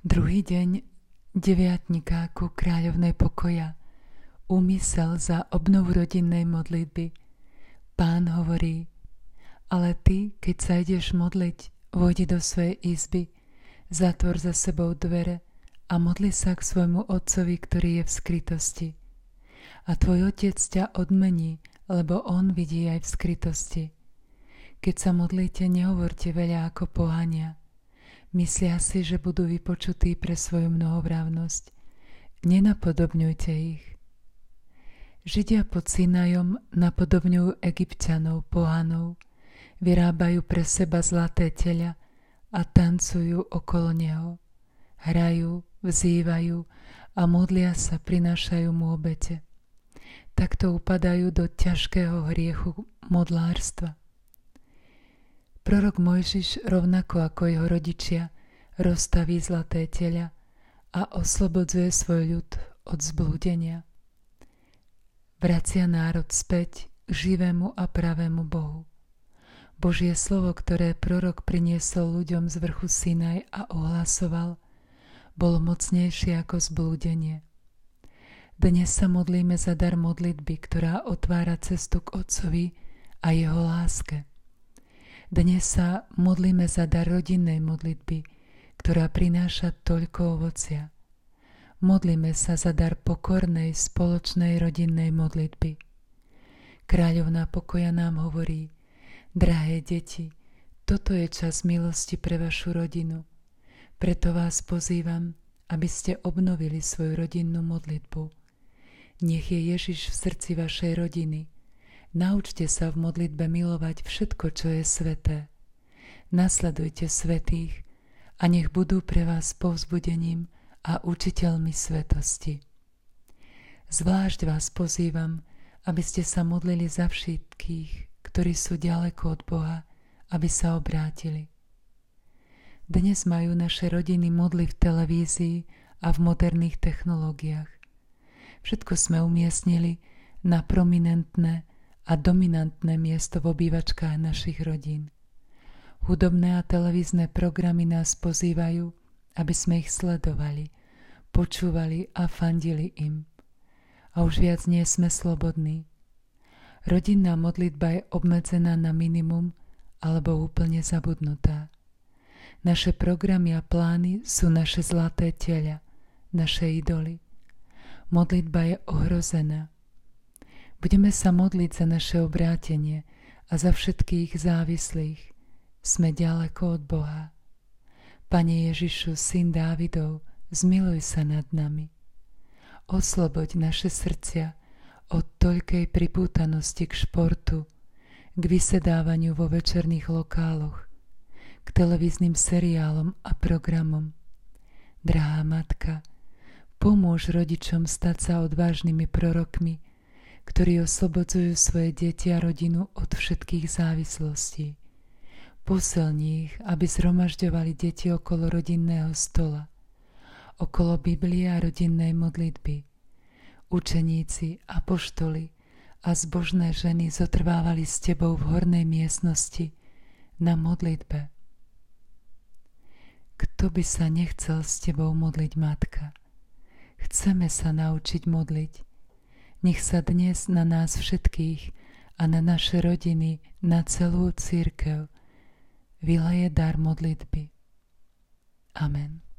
Druhý deň deviatnika ku kráľovnej pokoja. Úmysel za obnovu rodinnej modlitby. Pán hovorí: ale ty, keď sa ideš modliť, vojdi do svojej izby, zatvor za sebou dvere a modli sa k svojmu otcovi, ktorý je v skrytosti. A tvoj otec ťa odmení, lebo on vidí aj v skrytosti. Keď sa modlíte, nehovorte veľa ako pohania. Myslia si, že budú vypočutí pre svoju mnohovrávnosť. Nenapodobňujte ich. Židia pod Sinajom napodobňujú Egypťanov, pohanov, vyrábajú pre seba zlaté teľa a tancujú okolo neho. Hrajú, vzývajú a modlia sa, prinášajú mu obete. Takto upadajú do ťažkého hriechu modlárstva. Prorok Mojžiš, rovnako ako jeho rodičia, rozstaví zlaté teľa a oslobodzuje svoj ľud od zblúdenia. Vracia národ späť k živému a pravému Bohu. Božie slovo, ktoré prorok priniesol ľuďom z vrchu Sinaj a ohlasoval, bolo mocnejšie ako zblúdenie. Dnes sa modlíme za dar modlitby, ktorá otvára cestu k Otcovi a jeho láske. Dnes sa modlíme za dar rodinnej modlitby, ktorá prináša toľko ovocia. Modlíme sa za dar pokornej, spoločnej rodinnej modlitby. Kráľovná pokoja nám hovorí: drahé deti, toto je čas milosti pre vašu rodinu. Preto vás pozývam, aby ste obnovili svoju rodinnú modlitbu. Nech je Ježiš v srdci vašej rodiny. Naučte sa v modlitbe milovať všetko, čo je sveté. Nasledujte svätých a nech budú pre vás povzbudením a učiteľmi svetosti. Zvlášť vás pozývam, aby ste sa modlili za všetkých, ktorí sú ďaleko od Boha, aby sa obrátili. Dnes majú naše rodiny modly v televízii a v moderných technológiách. Všetko sme umiestnili na prominentné a dominantné miesto v obývačkách našich rodín. Hudobné a televízne programy nás pozývajú, aby sme ich sledovali, počúvali a fandili im. A už viac nie sme slobodní. Rodinná modlitba je obmedzená na minimum alebo úplne zabudnutá. Naše programy a plány sú naše zlaté teľa, naše idoly. Modlitba je ohrozená. Budeme sa modliť za naše obrátenie a za všetkých závislých. Sme ďaleko od Boha. Pane Ježišu, Syn Dávidov, zmiluj sa nad nami. Osloboď naše srdcia od toľkej pripútanosti k športu, k vysedávaniu vo večerných lokáloch, k televíznym seriálom a programom. Drahá Matka, pomôž rodičom stať sa odvážnymi prorokmi, ktorí oslobodzujú svoje deti a rodinu od všetkých závislostí. Posilni ich, aby zhromažďovali deti okolo rodinného stola, okolo Biblie a rodinnej modlitby. Učeníci, apoštoli a zbožné ženy zotrvávali s tebou v hornej miestnosti na modlitbe. Kto by sa nechcel s tebou modliť, Matka? Chceme sa naučiť modliť. Nech sa dnes na nás všetkých a na naše rodiny, na celú cirkev vyleje dar modlitby. Amen.